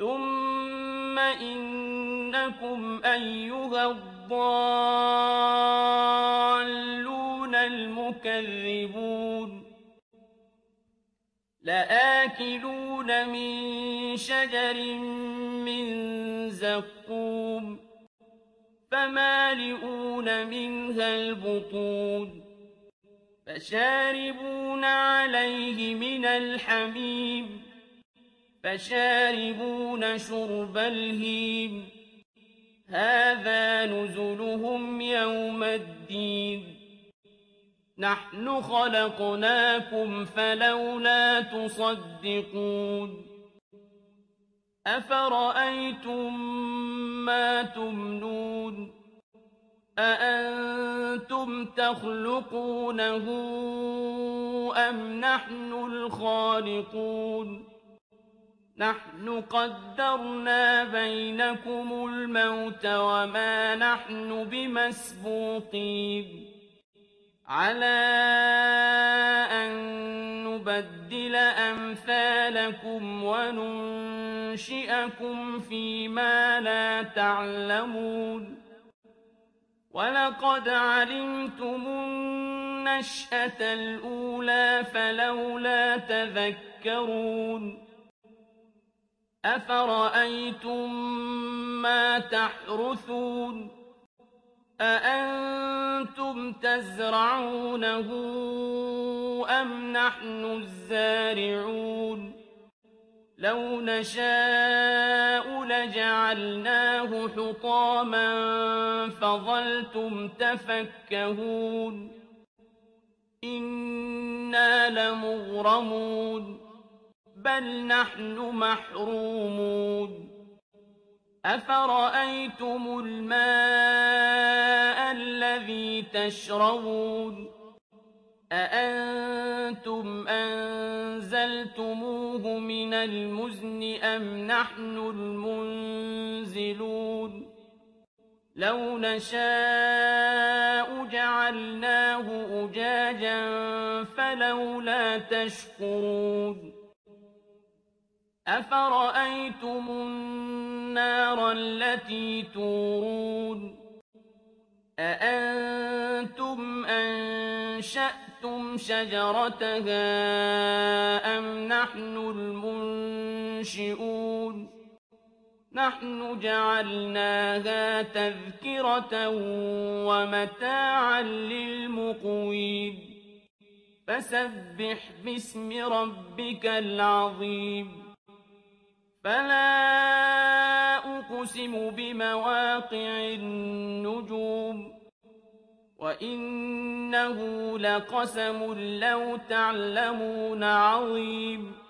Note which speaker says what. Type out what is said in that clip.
Speaker 1: ثُمَّ إِنَّكُمْ أَيُّهَا الضَّالُّونَ الْمُكَذِّبُونَ لَآكِلُونَ مِن شَجَرٍ مِّن زَقُّومٍ فَمَالِئُونَ مِنْهَا الْبُطُونَ فَشَارِبُونَ عَلَيْهِ مِنَ الْحَمِيمِ فَشَارِبُونَ شُرْبَ الْهِيمِ هَٰذَا نُزُلُهُمْ يَوْمَ الدِّينِ نَحْنُ خَلَقْنَاكُمْ فَلَوْلَا تُصَدِّقُونَ أَفَرَأَيْتُم مَّا تُمْنُونَ أَأَنتُمْ تَخْلُقُونَهُ أَمْ نَحْنُ الْخَالِقُونَ نَحْنُ قَدَّرْنَا بَيْنَكُمُ الْمَوْتَ وَمَا نَحْنُ بِمَسْبُوقِينَ عَلَىٰ أَن نُّبَدِّلَ أَمْثَالَكُمْ وَنُنشِئَكُمْ فِي مَا لَا تَعْلَمُونَ وَلَقَدْ عَلِمْتُمُ النَّشْأَةَ الْأُولَىٰ فَلَوْلَا تَذَكَّرُونَ أَفَرَأَيْتُم مَّا تَحْرُثُونَ أَأَنتُمْ تَزْرَعُونَهُ أَمْ نَحْنُ الزَّارِعُونَ لَوْ نَشَاءُ لَجَعَلْنَاهُ حُطَامًا فَظَلْتُمْ تَفَكَّهُونَ إِنَّا لَمُغْرَمُونَ بَلْ نَحْنُ مَحْرُومُونَ أَفَرَأَيْتُمُ الْمَاءَ الَّذِي تَشْرَبُونَ أَأَنتُمْ أَنزَلْتُمُوهُ مِنَ الْمُزْنِ أَمْ نَحْنُ الْمُنزِلُونَ لَوْ نَشَاءُ جَعَلْنَاهُ أُجَاجًا فَلَوْلَا تَشْكُرُونَ أَفَرَأَيْتُمُ النَّارَ الَّتِي تُورُونَ أَأَنتُمْ أَنشَأْتُمْ شَجَرَتَهَا أَمْ نَحْنُ الْمُنشِئُونَ نَحْنُ جَعَلْنَاهَا تَذْكِرَةً وَمَتَاعًا لِّلْمُقْوِينَ فَسَبِّحْ بِاسْمِ رَبِّكَ الْعَظِيمِ فَلَا أُقْسِمُ بِمَوَاقِعِ النُّجُومِ وَإِنَّهُ لَقَسَمٌ لَّوْ تَعْلَمُونَ عَظِيمٌ